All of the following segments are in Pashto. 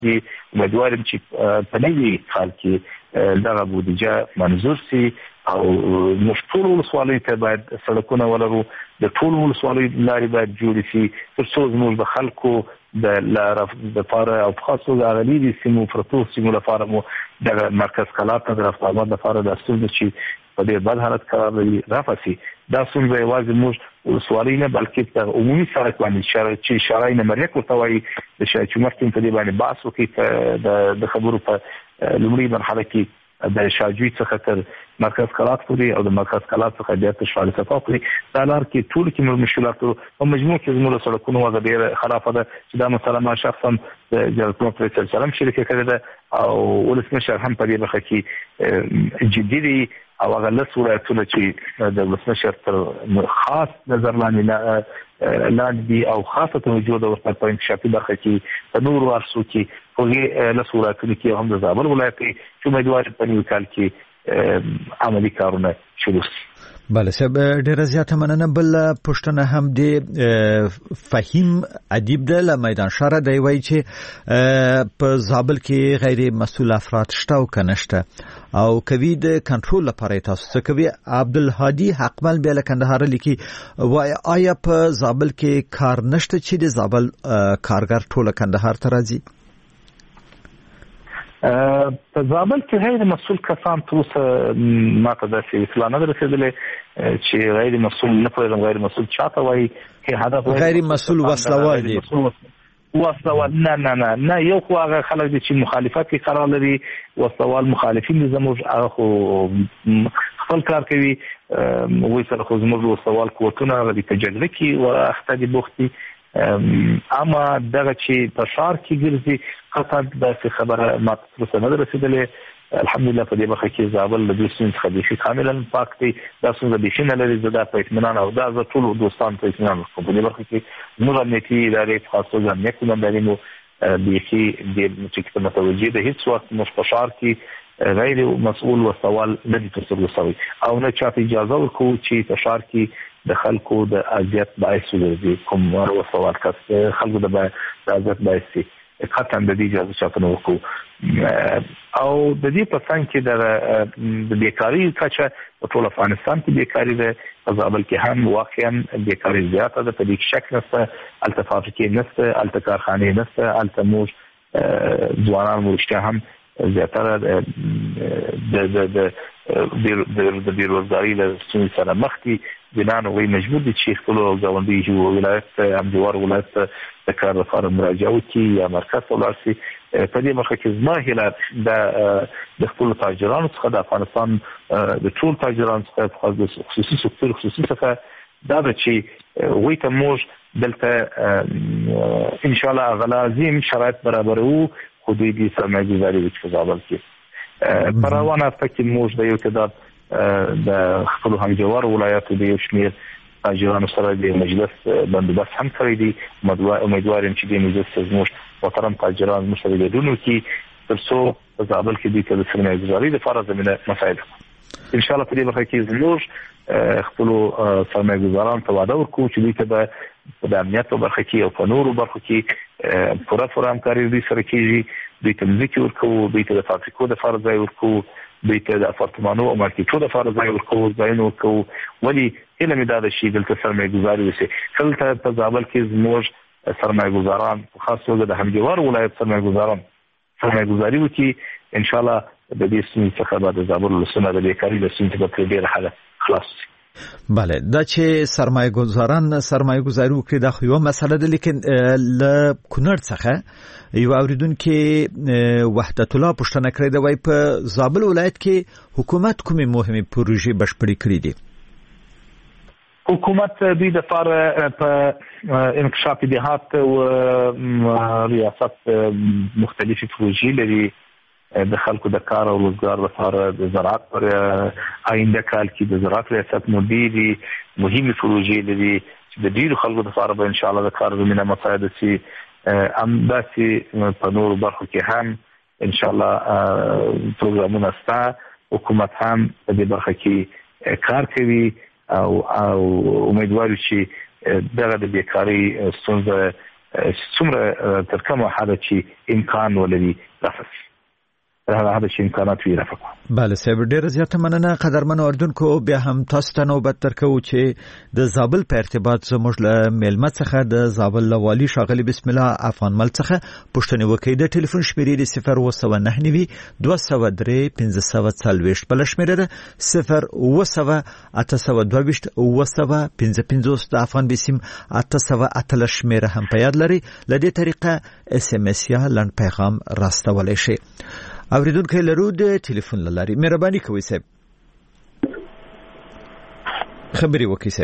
امیدوارم چې په نوي کال کې دغه بودیجه منظور سي او موږ ټول ولسوالیو ته باید سړکونه ولرو، د ټول ولسوالیو لارې باید جوړې شي تر څو زموږ د خلکو د لارې لپاره او خاصو د غلیظ سیمو پرتو سیمو لپاره مو د مرکز کلات د رفت آباد لپاره د ستونزې چې په دې بد حالت کې رافسي دا څنګه یوازې موږ ولسوالۍ نه بلکې په عمومي سړک باندې چې شارع نمبر 1 ورته وایي د شاه عمر په دې باندې بحث وکړي د خبرو په لومړي مرحله کې د شاجوی څخه تر مرکز کلات پورې او د مرکز کلات څخه بیا تر شمال صفا پورې دا لار کې ټول کې مشکلات او مجموع کې زموږ سړکونو وضع ډېره خرابه ده چې دا مسله ما شخصا د جلسې پرېکړه سره شریک کړې ده او ولسمشر هم په دې برخه کې جدي دي او هغه له ولایتونو چې د ولسمشر تر خاص نظر لاندې او خاصه توجه د ورته په انکشافي برخه کې په نور ورسو کې په له ولایتونو کې هم د زابل ولایت چې امیدوار په نیو کال کې عملی کارونه شروع شي. بله صاحب ډیره زیاته مننه. بل پښتنه هم د فهیم ادیب د میدان شهر دی وایي چې په زابل کې غیر مسؤل افراد شته او کنهشته او کوي د کنټرول لپاره تاسو څه کوي. عبدالهادي حقمل بیا له کندهار لیکي وایي آیا په زابل کې کار نشته چې د زابل کارګر ټول کندهار ته راځي؟ په زابل کې غیر مسؤل کسان توسه ماته د اطلاع نه رسیدلې چې غیر مسؤل نه پوهیږم غیر مسؤل چاته وایي چې هدف غیر مسؤل وسلوال دي وسلوال نه یو خو هغه خلک دي چې مخالفت کې قرار لري وسلوال مخالفین زموږ هغه خو خپل کار کوي وایي سره خو زموږ وسلوال قوتونه غوډي په جګړه کې او اخته دي بوختي اما دغه چې په شهر کې ګرځي قطعا د خبره ماته څه نه رسیدلې الحمدلله په دې برخه کې زابل د دې سن خديشي کاملا پاک دی دا څنګه د شینه لري زده په اطمینان او دا ټول دوستان په اطمینان په دې برخه کې نور امنیتي ادارې خاصه ځانګړي کومنداري مو د چې متوجه د هیڅ وخت مستشار کې غیر مسؤل و سوال نه دي ترسره شوی او نه چاته اجازه ورکو چې په شهر کې د خلکو د اذیت باعث وګرځي کوم او سوال کس خلکو د اذیت باعث قطعا د دې اجازه چاته نه ورکو او د دې په څنګ کې د بیکاری کچه په ټول افغانستان کې بیکاری ده په زابل کې هم واقعا بیکاری زیاته ده په دې شک نشته التفافقي نشته التکارخانه نشته التموج ځوانان ورشته هم زیاتره د بیروزګاری له ستونزې سره مخ دي بنان وی مجبور دي چې خپل ګاونډي جو ولایت امجوار ولایت د کار لپاره مراجعه وکړي یا مرکز ولرسي په دې مخه کې زما هله د خپل تاجرانو څخه د افغانستان د ټول تاجرانو څخه خاص خصوصي سکتور خصوصي څخه دا چې وی ته موږ دلته ان شاء الله غلازم شرایط برابرو خو دې سرمایه گذاري وکړي زابل کې پروانه فکر موږ د یو تعداد د خپل همجوار ولایتو د یو شمیر تاجرانو سره د مجلس بندوبست هم کړی دی امیدوارم چې د مجلس زموږ محترم تاجران مشري ګډون وکړي ترڅو په زابل کې د سرمایه گذاري د فرض زمينه مساعد ان شاء الله په دې برخه کې زموږ خپل سرمایه گذاران ته وعده ورکوو چې دوی ته د امنیت په برخه کې او په نورو برخو کې پوره همکاري دوی سره کیږي دوی ته ځکه ورکوو دوی ته د فابریکو د فرض ځای ورکوو دوی ته د اپارتمانو او مارکیټو د فرض ځای ورکوو ځایونه ورکوو ولی علم دا د شي دلته سرمایه گذاري وشي کله په زابل کې زموږ سرمایه گذاران خاص توګه د همجوار ولایت سرمایه گذاري وکړي ان شاء الله د دې ستونزې څخه بعد زابل لسنه د بیکاری د ستونزې په ډېر حالت خلاص شي. بله دا چې سرمایه گذاري وکړي دا خو یو مسله ده لیکن له کونړ څخه یو اوریدونکو وحدت الله پښتنه کړې ده وای په زابل ولایت کې حکومت کومه مهمه پروژې بشپړې کړې دي؟ حکومت دوی د په انکشاف دهات او ریاست مختلفي پروژې لري د خلکو د کار او روزګار لپاره د زراعت پر آینده کال کې د زراعت ریاست مدیري مهمه پروژې لري چې د ډیرو خلکو لپاره به ان شاء الله د کار زمينه مساعد شي امداسي په نور برخو کې هم ان شاء الله پروګرامونه ستا حکومت هم په دې برخه کې کار کوي او امیدوارم چې دغه د بیکاری ستونزه څومره تر کومه حد چې امکان ولري رافس هغه چې امکانات وي رافق. بله صاحب ډیره زیاته مننه قدرمن اوردونکو. بیا هم تاسو ته نوبت درکو چې د زابل په ارتباط زموږ له میلمه څخه د زابل والی شاغلی بسم الله افغان مل څخه پوښتنه وکړئ. د ټلیفون شمیرې 029 203 1540 بل شمیره ده 0 822 د افغان بسم 8 شمیره هم په یاد لري. لدې طریقه اس ام اس یا لنډ پیغام راستولای شي. اوریدونکو لرو د ټلیفون لاري مهرباني کوئ صاحب خبري وکړئ صاحب.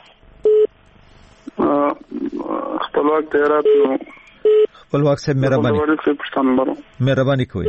خپلواک تیارات نو خپلواک صاحب مهرباني کوئ.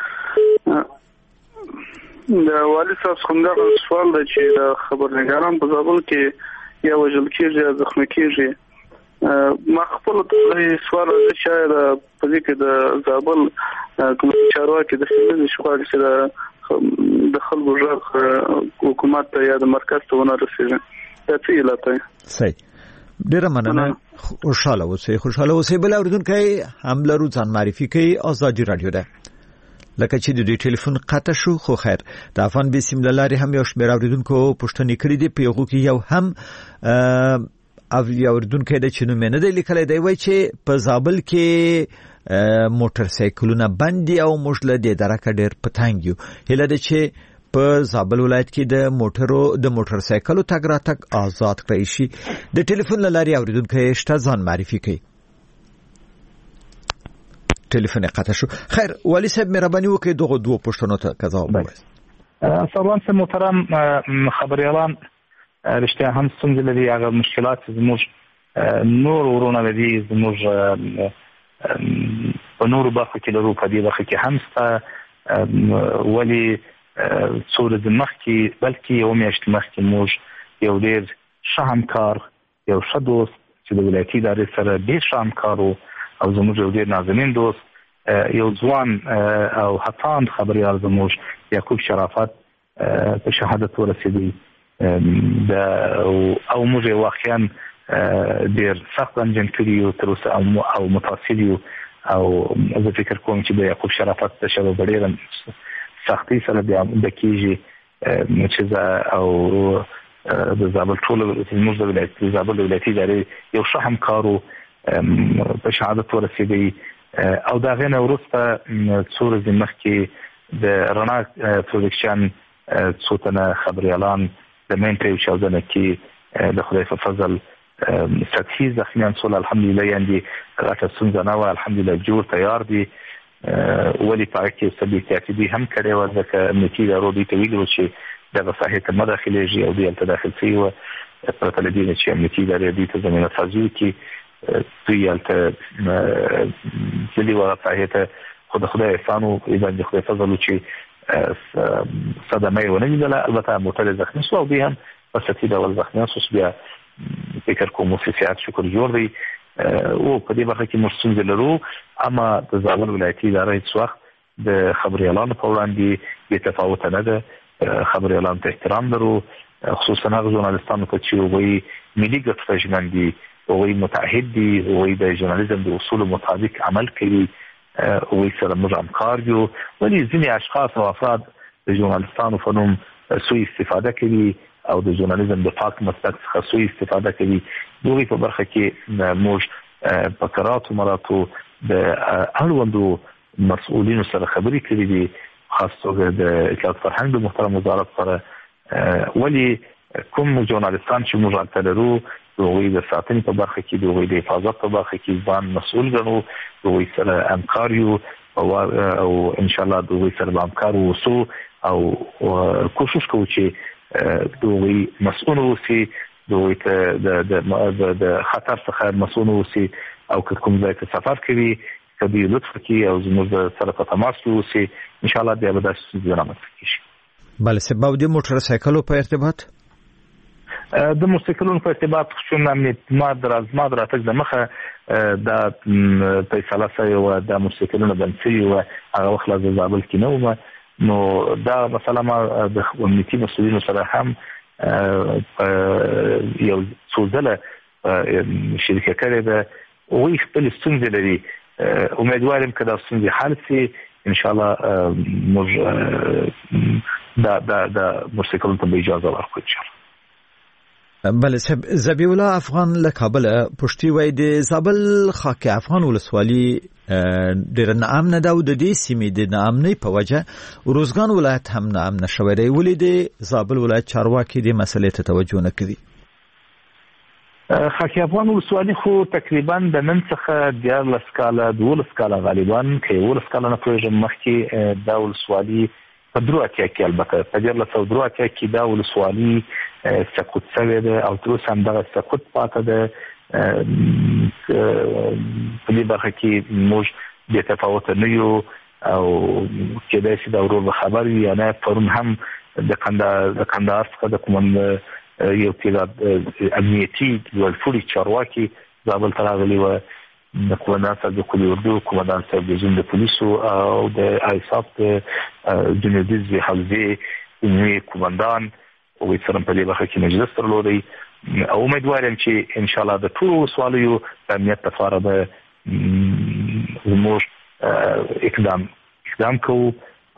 د والي صاحب څنګه سوال دی چې د خبرنګاران په زابل کې یا وژل کېږي یا زخمي کېږي. ما خپل سوال دی چې په دې کې د زابل کوم چارواکي د فلزي شغال چې د خلکو ژغ حکومت ته یا د مرکز ته ونه رسیږي دا څه علاته صحیح. ډیره مننه. خوشاله اوسئ. بل اوریدونکو هم لرو ځان معرفي کوي. آزادي رادیو ده لکه چې د ټلیفون قطع شو خو خیر د افغان بسم الله هم یو شمېر اوریدونکو پوښتنه کړې دي په یو کې یو هم اوریدونکو د چینو مینه دی لیکل دی وای چې په زابل کې موټر سایکلونه بندي او مشله د درکه ډیر پتنګ یو هله د چې په زابل ولایت کې د موټر سایکلو تګ راتګ آزاد کړی شي. د ټلیفون لاري اوریدونکو شته ځان معرفي کوي. ټلیفون قطع شو. خیر والی صاحب مهرباني وکړئ دغه دوه پوښتنو ته جواب ووایئ. سلام محترم خبريالان رښتیا هم څنګه لري هغه مشکلات زموږ نور ورونه لري زموږ په نور برخو کې لرو په دې برخه کې هم ستا ولی څور د مخکې بلکې یو میاشت مخکې موږ یو ډېر ښه همکار یو ښه دوست چې د ولایتي ادارې سره ډېر ښه همکار او زموږ یو ډېر نازنین دوست یو ځوان او هڅاند خبريال زموږ یعقوب شرافت په شهادت ورسېدی او موږ واقعا ډېر سخت انجن کړی تر اوسه او متاثر یو او زه فکر کوم چې د یعقوب شرافت د شباب ډېر سختي سره د کیږي چې او د زابل ټول زموږ د زابل ولایتي ادارې یو ښه همکارو په شهادت ورسېدی او دا غنه ورسته څو ورځې مخکې د رڼا پروډکشن څوتنه خبريالان د مینټریو چاودنه کې د خدای په فضل سطحي زخمیان سول الحمدلله یاندي راته څنګه نو الحمدلله جوړ تیار دي ولی پاکي سبي تاکيدي هم کړي و ځکه نتیجه ورو دي ویلو چې د صحه مداخله جي او د تداخل سي او پرته لدي چې نتیجه لري د زمينه سازي کې تویالته ځلې ورته خود خدای احسانو ایبان د خدای فضل چې صدمه ونه لیدله البته موټر زخمی شو او به هم په سطحي ډول زخمی شو بیا فکر کوم مؤسسات شکر جوړ دی او په دې برخه کې مرسوم لرو اما د زابل ولایتي ادارې هیڅ وخت د خبريالانو په وړاندې بې تفاوت نه ده. خبريالانو ته احترام لرو خصوصا هغه ژورنالستانو ته چې وایي ملي ګټه ژوندۍ وایي متعهد دي وایي د ژورنالیزم د اصول مطابق عمل کوي وایي سره موږ همکار یو ولی ځینې اشخاص او افراد د ژورنالیستانو په نوم سوء استفاده کوي او د ژورنالیزم د پاک مسلک څخه سوء استفاده کوي. دوی په برخه کې موږ په قراتو مراتو د اړوندو مسؤلینو سره خبرې کړې دي خاص توګه د اطلاعات فرهنګ د محترم وزارت سره ولی کوم ژورنالیستان چې موږ راټولو دوی د ساتنې په برخه کې دوی د حفاظت په برخه کې ځان مسؤل ګڼو دوی سره همکار یو او ان شاء الله دوی سره همکار وسو او کوشش کوو چې دوی مسؤل اوسي دوی ته د خطر څخه مسؤل اوسي او کوم ځای ته سفر کوي کدی لطف کوي او زموږ سره په تماس کې اوسي ان شاء الله بیا به تاسو زیرمت کیږي. بله سبب د موټر سایکلو په ارتباط د موټرسایکلونو په ارتباط خصوصا امنیت ماده راتګ د مخه د فیصله شوی و د موټرسایکلونو بنسي و هغه وخت لا زابل کې نو نو دا مثلا ما د امنیتي مسؤلینو سره هم یو څو ځله شریکه کړې ده وي خپل ستونزې لري امیدوارم که دا ستونزې حل شي ان شاء الله موږ دا موسیقي ته اجازه ورکړو ان شاء الله. بله زبی الله افغان له کابل پښتي وای د زابل خاک افغان ولسوالي ډېر ناامنه ده او د دې سیمې د ناامنۍ په وجه روزګان ولایت هم ناامنه شوی دی. ولې د زابل ولایت چارواکي د مسلې ته توجه نه کوي؟ خاک افغان ولسوالي خو تقریبا د نن څخه 12 کاله غالبا کې 12 کاله نه پروژه مخکې د ولسوالي په درو کې البته په 1903 کې دا ولسوالي سقوط شوی دی او تر اوسه هم دغه سقوط پاتې ده. په دې برخه کې موږ د تفاوت نه یو او کېدای شي دا ورور خبر وي یا نه. پرون هم د کندهار څخه د کومند یو تیلات امنیتي ولفوري چارواکي زابل ته راغلي و. د قومندان صاحب د کلي اردو، قومندان صاحب د زون د پولیسو او د آیساف د جنودیز حوزې عمومي قومندان او سره په دې برخه کې مجلس درلودی او امیدوارم چې ان شاء الله د ټولو ولسوالیو د امنیت لپاره به زموږ اقدام کوو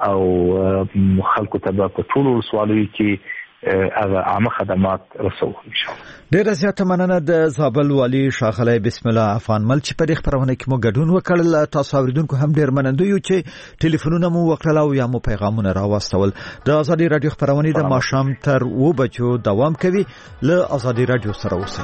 او خلکو ته په ټولو ولسوالیو کې هغه عامه خدمات رسو ان شاء الله. ډېر زیاته مننه د زابل والي ښاغلی بسم الله عفان مل چې په دې خبرونه کې مو ګډون وکړل. تاسو اوریدونکو هم ډېر مننه یو چې ټلیفونونه مو وکړل او یا مو پیغامونه راوستول. د ازادي رادیو خبرونه د ماښام تر 2 بجو دوام کوي. له ازادي رادیو سره اوسئ.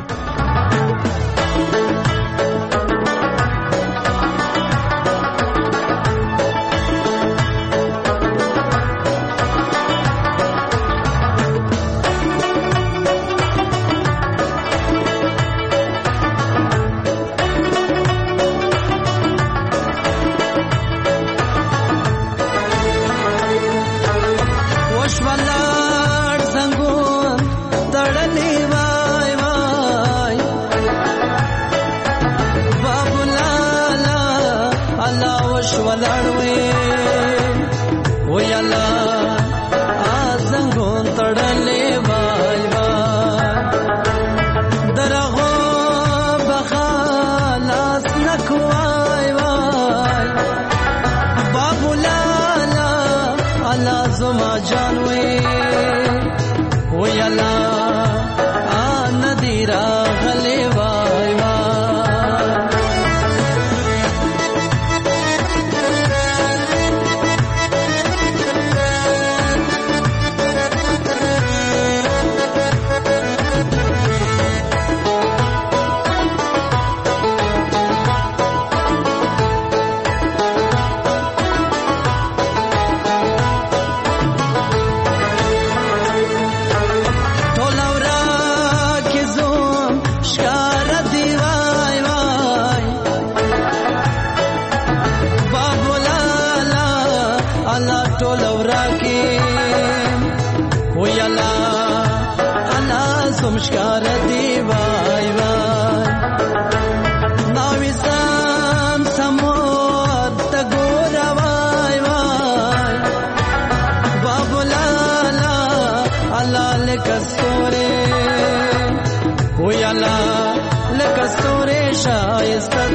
لکه ستوره شایسته